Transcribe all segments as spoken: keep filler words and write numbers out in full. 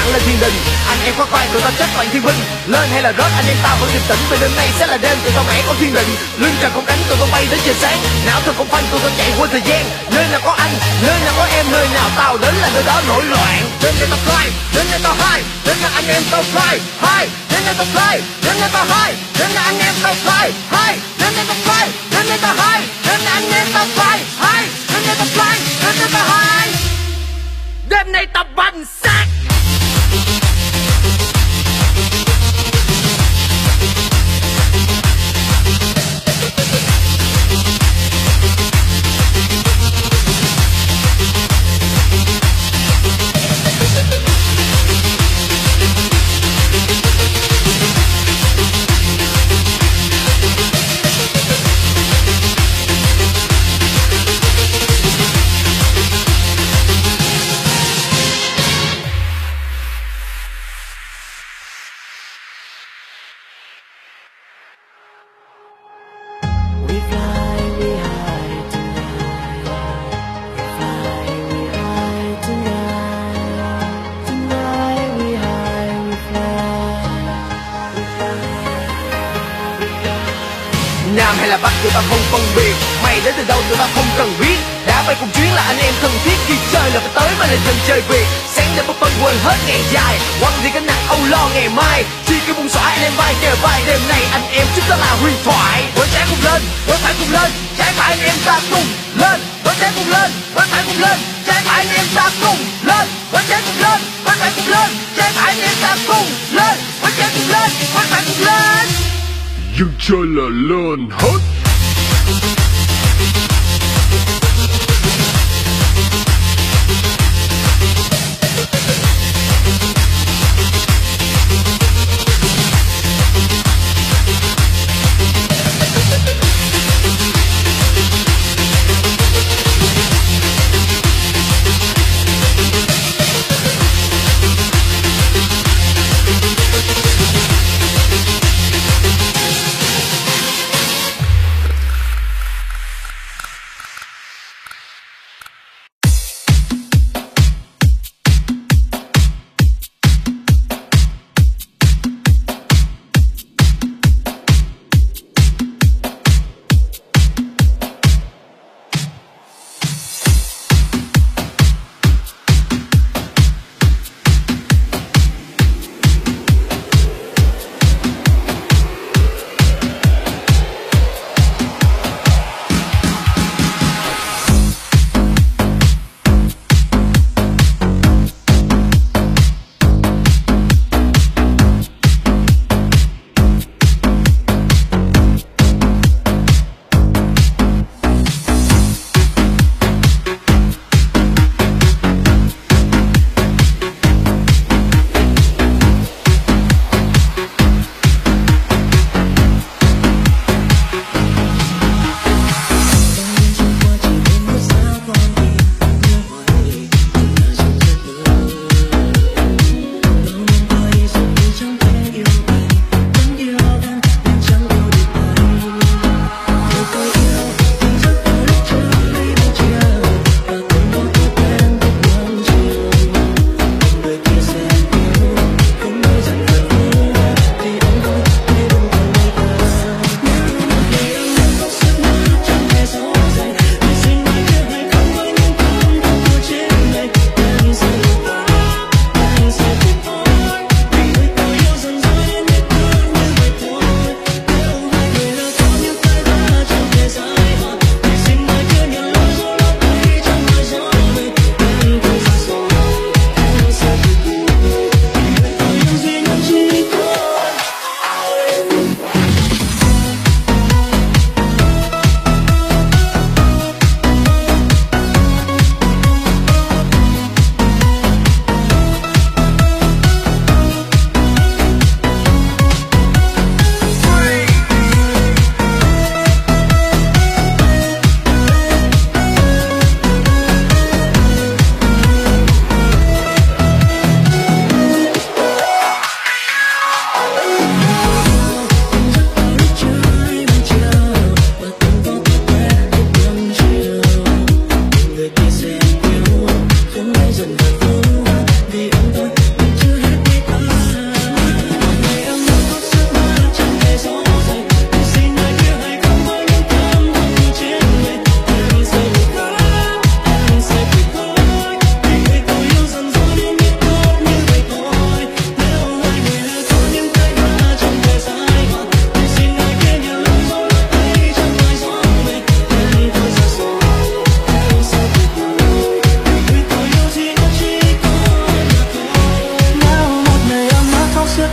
hẳn lên thiên đình. Anh em khoan khoan tụi tao chết toàn thiên binh, lên hay là rớt anh em tao vẫn điềm tĩnh, vì đêm nay sẽ là đêm tụi tao mẹ con thiên định. Lưng trần không đánh tụi tao bay đến trời sáng, não thật không phanh tụi tao chạy qua thời gian. Nơi nào có anh, nơi nào có em, nơi nào tao đến là nơi đó nổi loạn. Đến đây tao fly, đến đây tao high, đến là anh em tao fly high, đến đây tao fly, đến đây tao high, đến là anh em tao fly high, đến đây tao fly, đến đây tao high, đến là anh em tao fly high, đến đây tao fly, đến đây tao high. Đêm nay tao bắn xác. Nam hay là Bắc tụi tao không phân biệt, mày đến từ đâu tụi tao không cần biết. Đã bay cùng chuyến là anh em thân thiết, khi chơi là phải tới mà là dân chơi Việt. Sáng đêm bấp bênh quên hết ngày dài, quăng đi cái nặng âu lo ngày mai. Chi cái buông xõa anh em vai kề vai, đêm nay anh em chúng ta là huyền thoại. Bên trái cùng lên, bên phải cùng lên, trái phải anh em ta cùng lên. Bên trái cùng lên, bên phải cùng lên, trái phải anh em ta cùng lên. Bên trái cùng lên, bên phải cùng lên, trái phải anh em ta cùng lên. Bên trái cùng lên, bên phải cùng lên. Nhưng chơi là lên hết.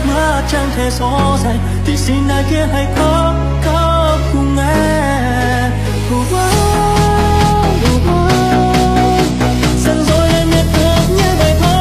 quá chẳng thể so sánh thì xin ai kia hãy có có cùng em. Oh, oh, oh, oh. Dần rồi em biết thương như vậy thôi.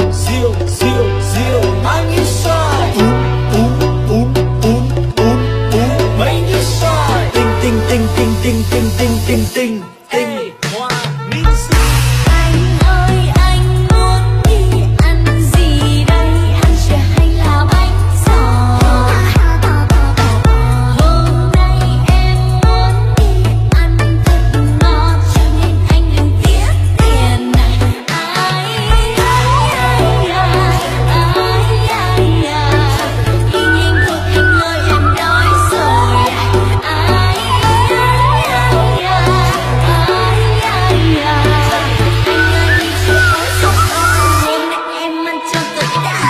Diệu, diệu, diệu mang như sai. Uống, uống, uống, uống, uống mấy như sai. Tinh, tinh, tinh, tinh, tinh, tinh, tinh, tinh, tinh, tinh. Hoa Minh Di. Anh ơi anh muốn đi ăn gì đây? Ăn chè hay là bánh giò? Hôm nay em muốn đi ăn thật ngon, cho nên anh đừng tiếc tiền. Ai ai ai ai ai ai ai hình hình thuộc hình lời em nói rồi. Ai ai ai ai ai ai anh ơi chưa có sống hôm nay em ăn cho tôi đã.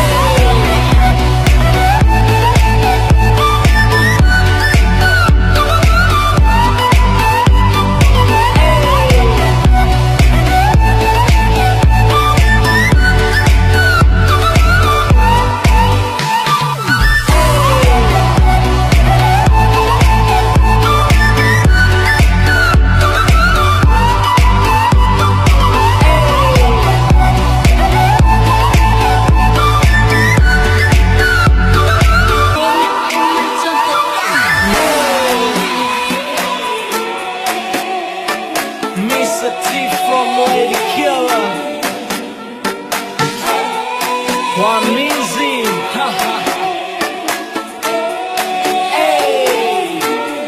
Mister T from Lady Killer. Hoa Minh Di. Ha ha. Hey.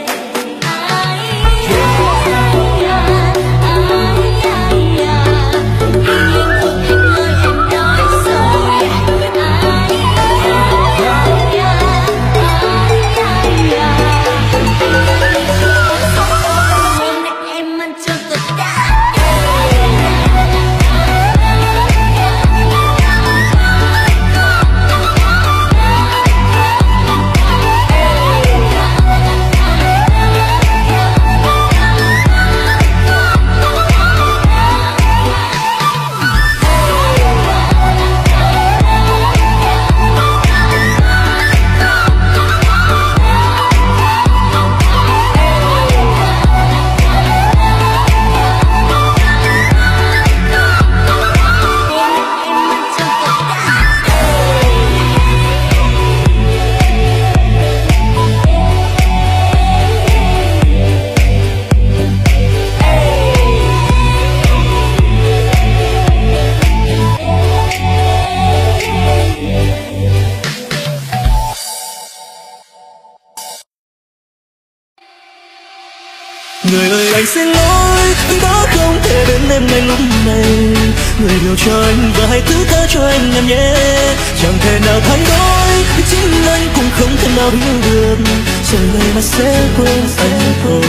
Người ơi anh xin lỗi, anh đã không thể đến em ngay lúc này. Người điều cho anh và hãy thứ tha cho anh em nhé. Chẳng thể nào thay đổi, chính anh cũng không thể nào hiểu được. Rồi ngày mai sẽ quên anh thôi.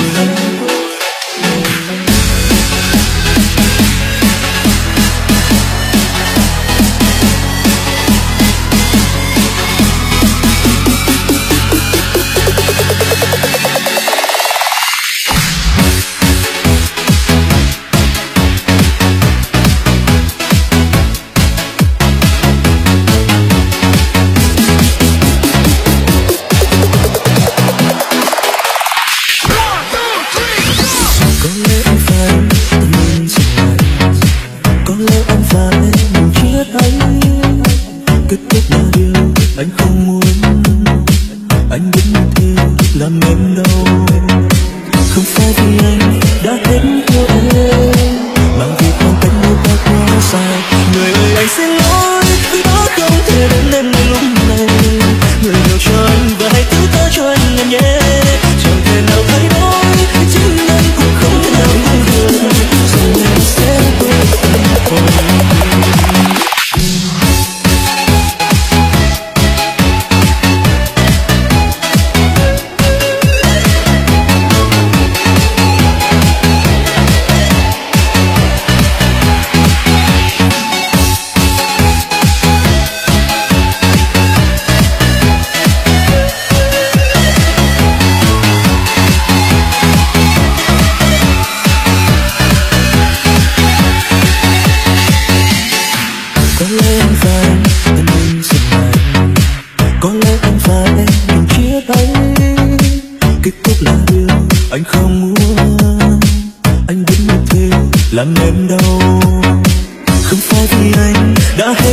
làm em đau. Không phải vì anh đã hết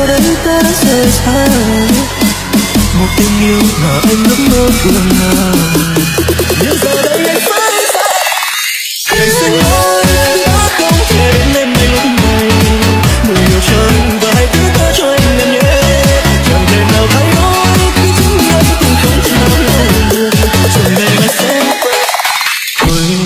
cho đến ta rời xa. Một tình yêu mà anh ước mơ phương nào, nhưng giờ đây anh phải xa. Anh xin lỗi đã không thể đến em ngay lúc này. Người yêu cho anh và hãy thứ tha cho anh em nhé. Chẳng thể nào thay đổi khi chính anh cũng không sao được. Rồi này là sẽ quên.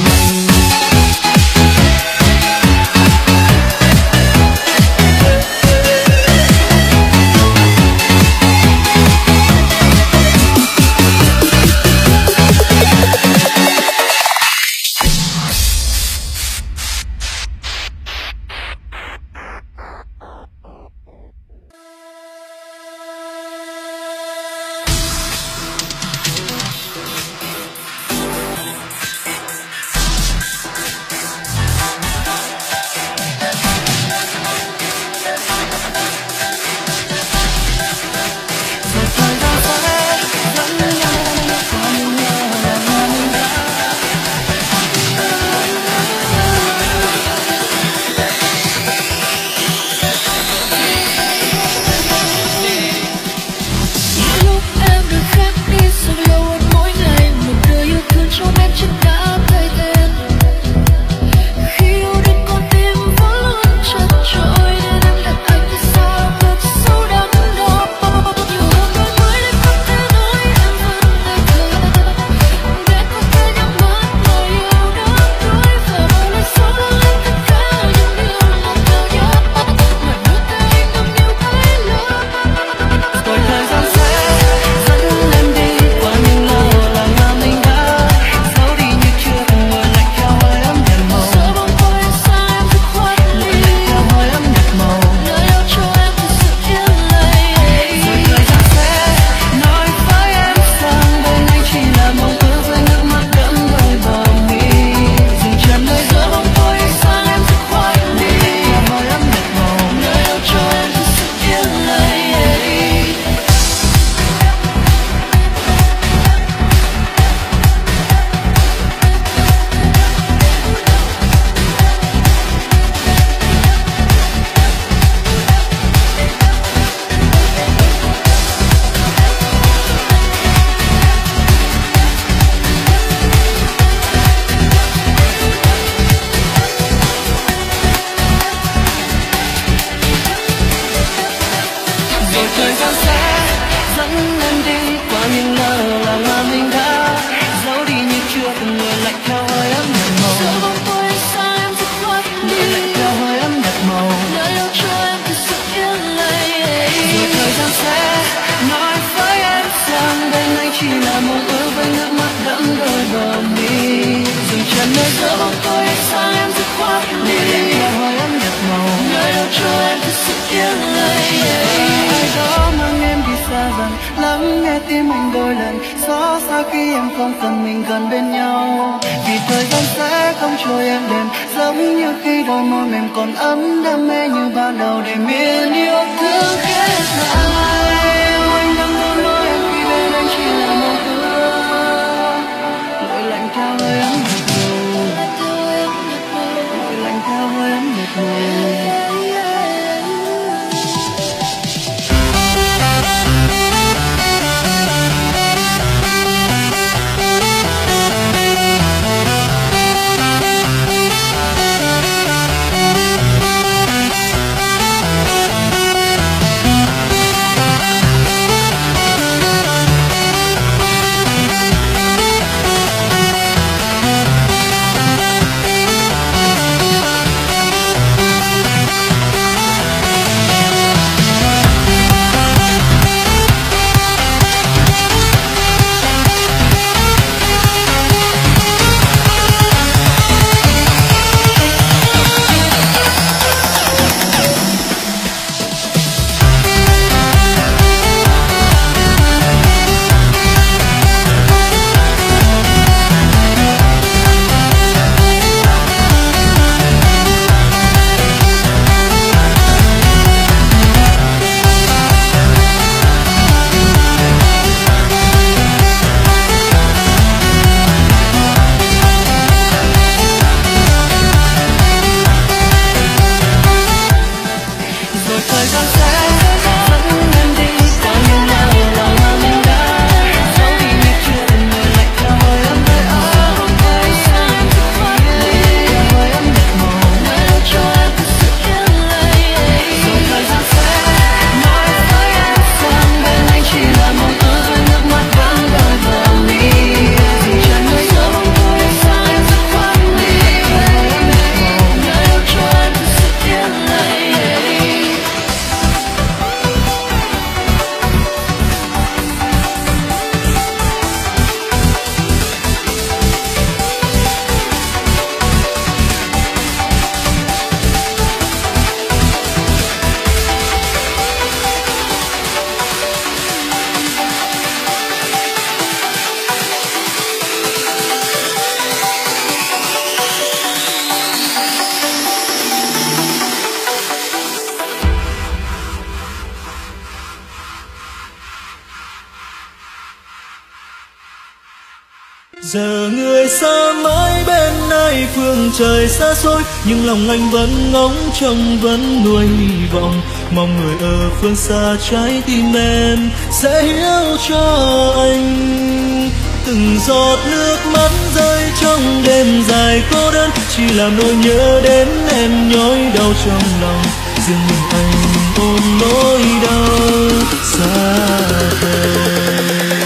Giờ người xa mãi bên này phương trời xa xôi, nhưng lòng anh vẫn ngóng trông vẫn nuôi hy vọng, mong người ở phương xa trái tim em sẽ hiểu cho anh. Từng giọt nước mắt rơi trong đêm dài cô đơn, chỉ làm nỗi nhớ đến em nhói đau trong lòng. Riêng mình anh ôm nỗi đau xa vời.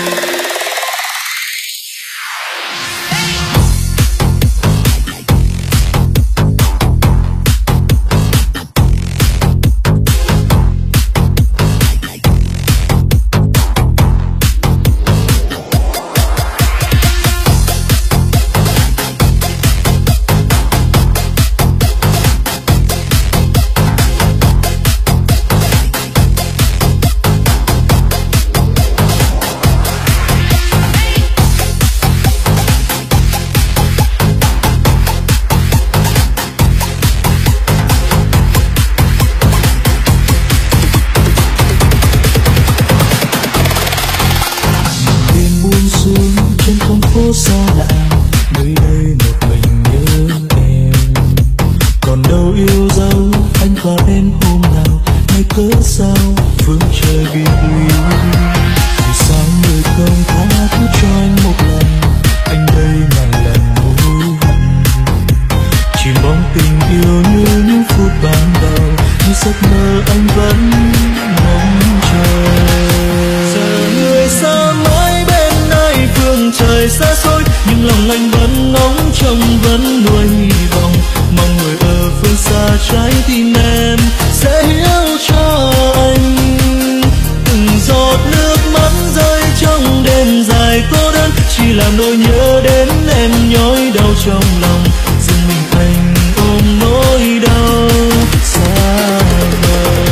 Xa lạ nơi đây một mình nhớ em, còn đâu yêu dấu anh và em hôm nào, hay cớ sao phương trời biệt ly. Vì sao người không tha thứ cho anh một lần, anh đây ngàn lần hối hận. Chỉ mong tình yêu như những phút ban đầu, như giấc mơ anh vẫn mong chờ. Giờ người xa mãi bên này phương trời xa xôi, nhưng lòng anh vẫn ngóng trông vẫn nuôi hy vọng, mong người ở phương xa trái tim em sẽ hiểu cho anh. Từng giọt nước mắt rơi trong đêm dài cô đơn, chỉ làm nỗi nhớ đến em nhói đau trong lòng. Riêng mình anh ôm nỗi đau xa vời.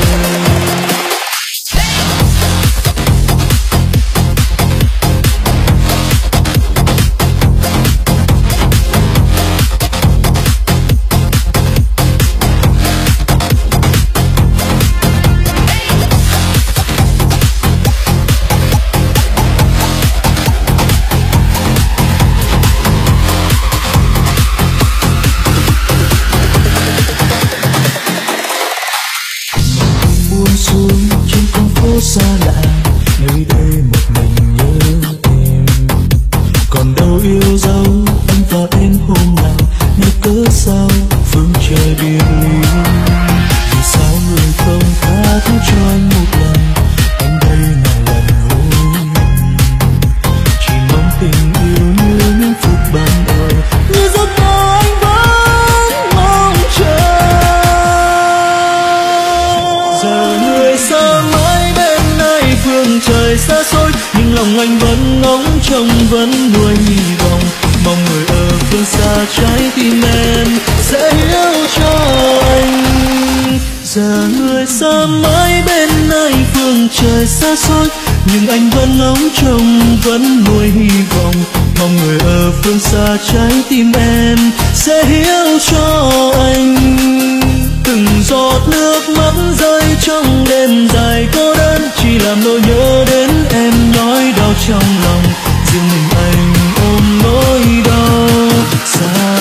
Xa lạ nơi đây một mình nhớ em, còn đâu yêu dấu anh và em hôm nào, nếu cớ sao phương trời biệt ly. Vì sao người không tha thứ cho anh một lần, anh đây ngàn lần hối hận. Chỉ mong tình yêu như những phút ban đầu, như giấc mơ anh vẫn mong chờ. Giờ người xa mãi phương trời xa xôi, nhưng lòng anh vẫn ngóng trông vẫn nuôi hy vọng, mong người ở phương xa trái tim em sẽ hiểu cho anh. Giờ người xa mãi bên này phương trời xa xôi, nhưng anh vẫn ngóng trông vẫn nuôi hy vọng, mong người ở phương xa trái tim em sẽ hiểu cho anh. Từng giọt nước mắt rơi trong đêm dài cô đơn, chỉ làm nỗi nhớ đến em nhói đau trong lòng. Riêng mình anh ôm nỗi đau xa.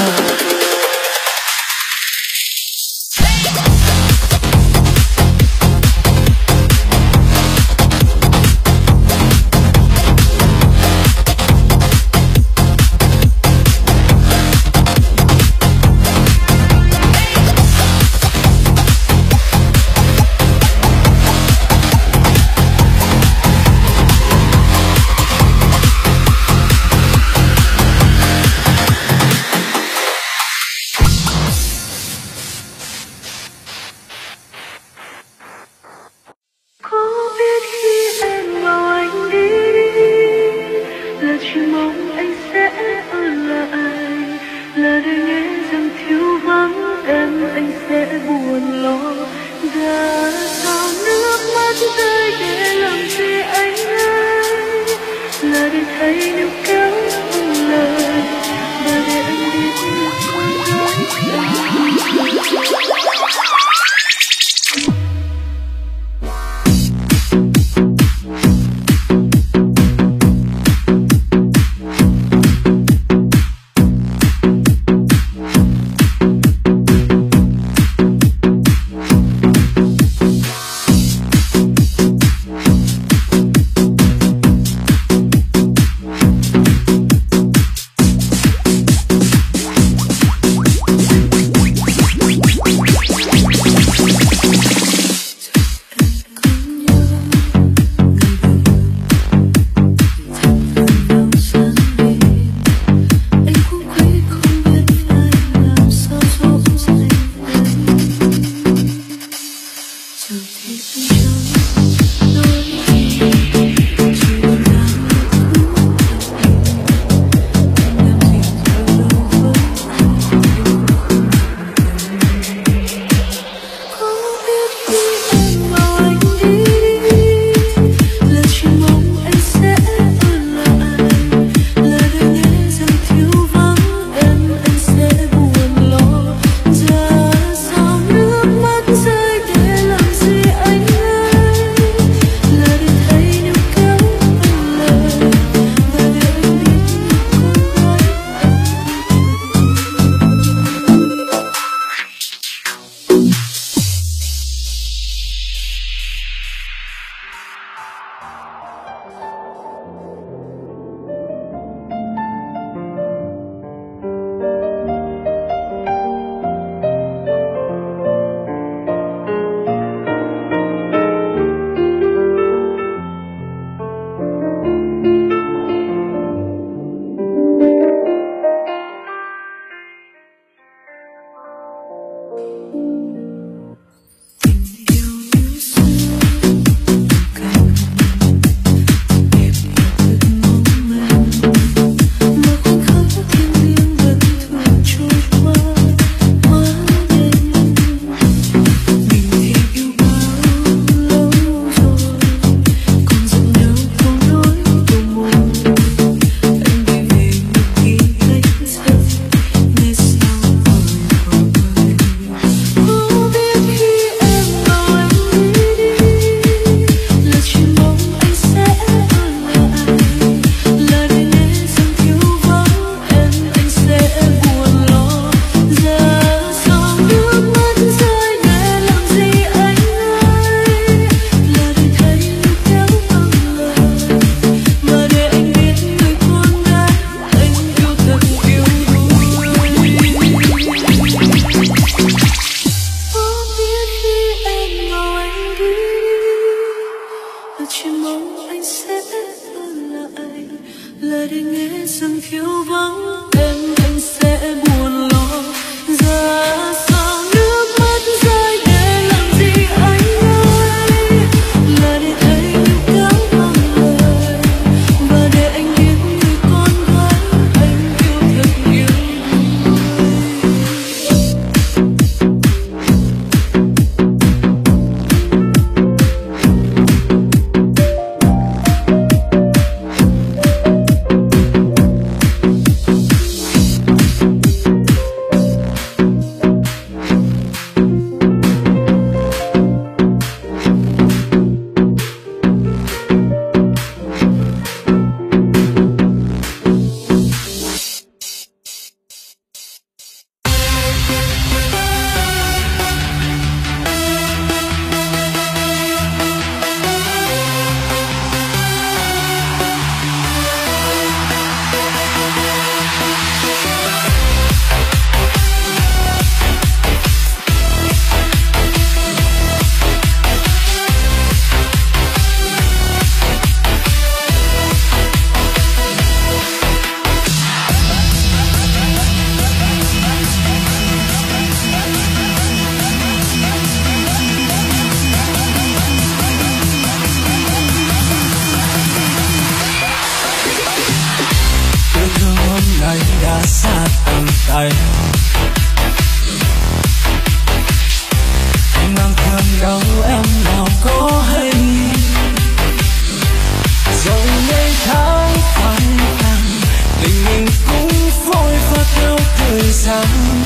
đã xa tầm tay. Anh mang thương đâu em nào có hay, rồi ngày tháng phai tàn, tình mình cũng phôi pha theo thời gian.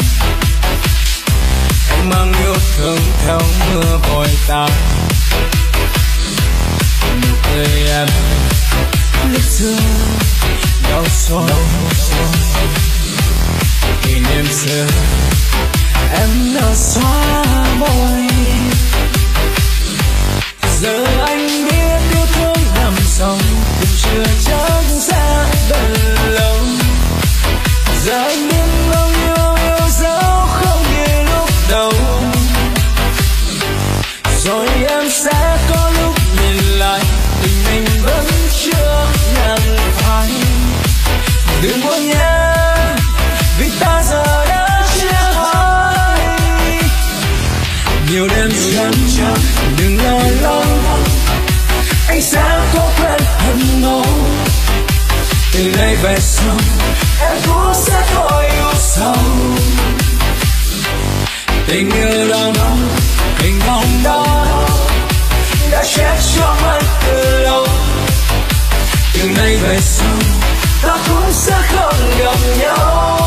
Anh mang yêu thương theo mưa vội tàn, nụ cười em lúc xưa đau xót, kỷ niệm xưa em đã xóa môi. Giờ anh biết yêu thương nằm sâu cũng chưa chắc sẽ bền lâu. Giờ anh biết bao nhiêu yêu dấu không như lúc đầu, rồi em sẽ có lúc nhìn lại tình mình vẫn chưa nhận phải. Đừng buồn nhé vì ta giờ đã chia hai. Nhiều đêm chân chân đừng lo lắng, anh sẽ có quên hận nỗi. Từ đây về sau em cũng sẽ thôi yêu sâu. Tình yêu đó tình mong đó đã chết trong anh từ lâu. Từ nay về sau ta cũng sẽ không gặp nhau.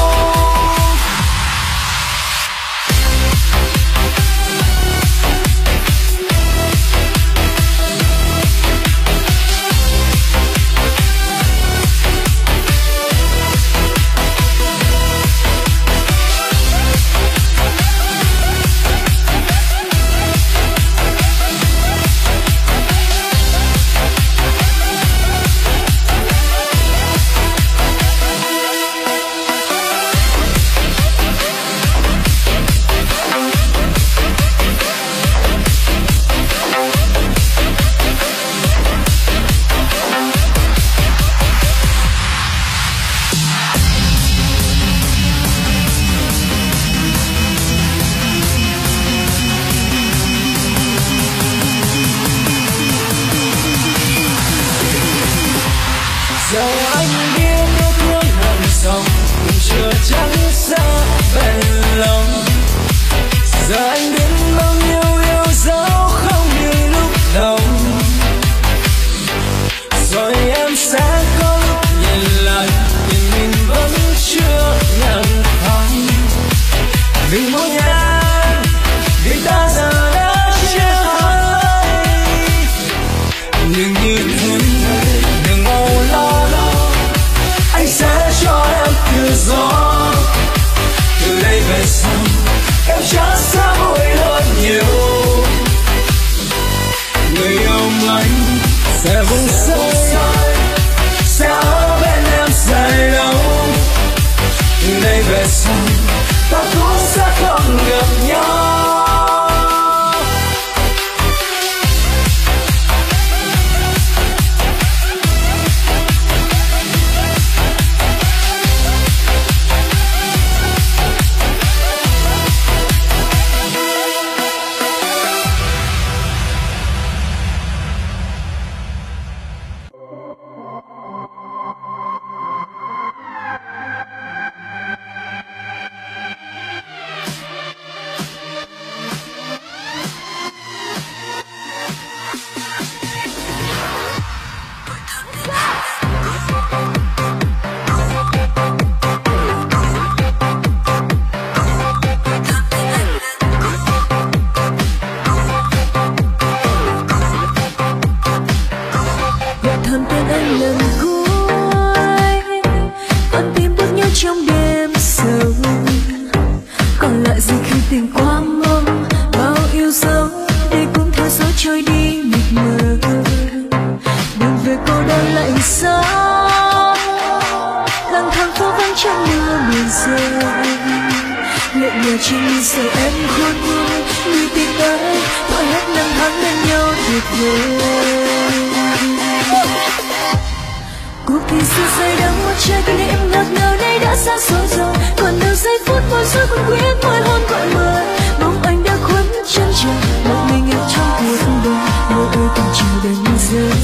Cuộc thì xưa say đắm một trái tim em ngọt ngào nay đã xa xôi rồi, còn đâu giây phút môi rơi còn quyết môi hôn gọi mời. Bóng anh đã khuất chân trời, một mình em trong cuộc đời, người ơi từng chờ đến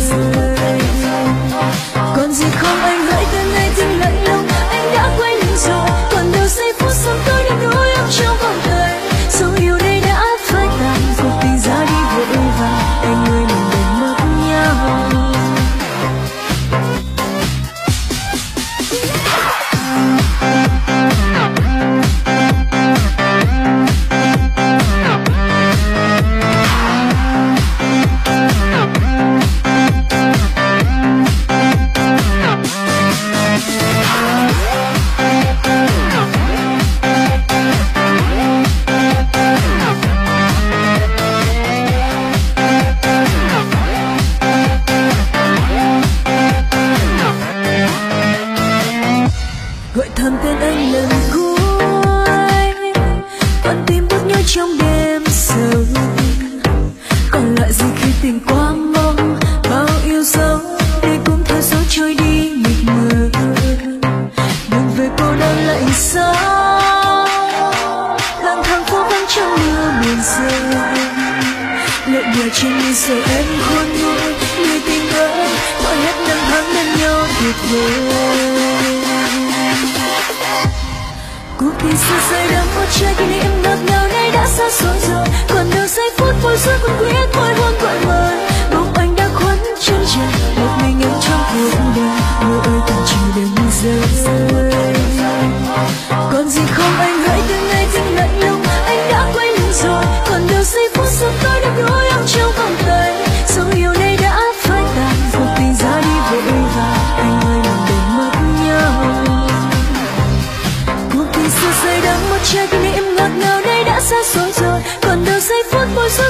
rơi. Còn gì không anh hỡi từ nay từng lạnh lùng, anh đã quên rồi. tên anh lần cuối, con tim bước nhói trong đêm sâu. Còn lại gì khi tình quá mong, bao yêu dấu để cũng theo gió trôi đi mịt mờ. Đường về cô đơn lạnh giá, lang thang phố vắng trong mưa buồn rơi. Lệ nhòa trên mi giờ em khôn nguôi, người tình ơi thôi hết năm tháng bên nhau tuyệt vời. Cuộc tình xưa rơi đắm một trái kỷ niệm ngọt ngào nay đã xa xôi rồi. Còn đâu giây phút bối rối còn quý thôi hôn gọi mời. Bóng anh đã khuất chân trời, một mình em trong cuộc đời. Mưa ơi từng chiều đêm rơi. Còn gì không anh hãy từ ngày tình lạnh lùng, anh đã quay lưng rồi. Còn đâu giây phút sớm tối đắm đuối em trong vòng tay. Dấu yêu này đã phai tàn, cuộc tình ra đi vội vàng. Anh ơi làm để mất nhau. Cuộc tình xưa rơi đắm một trái kỷ niệm ngọt ngào nay đã xa xôi rồi. Còn đâu giây phút bối rối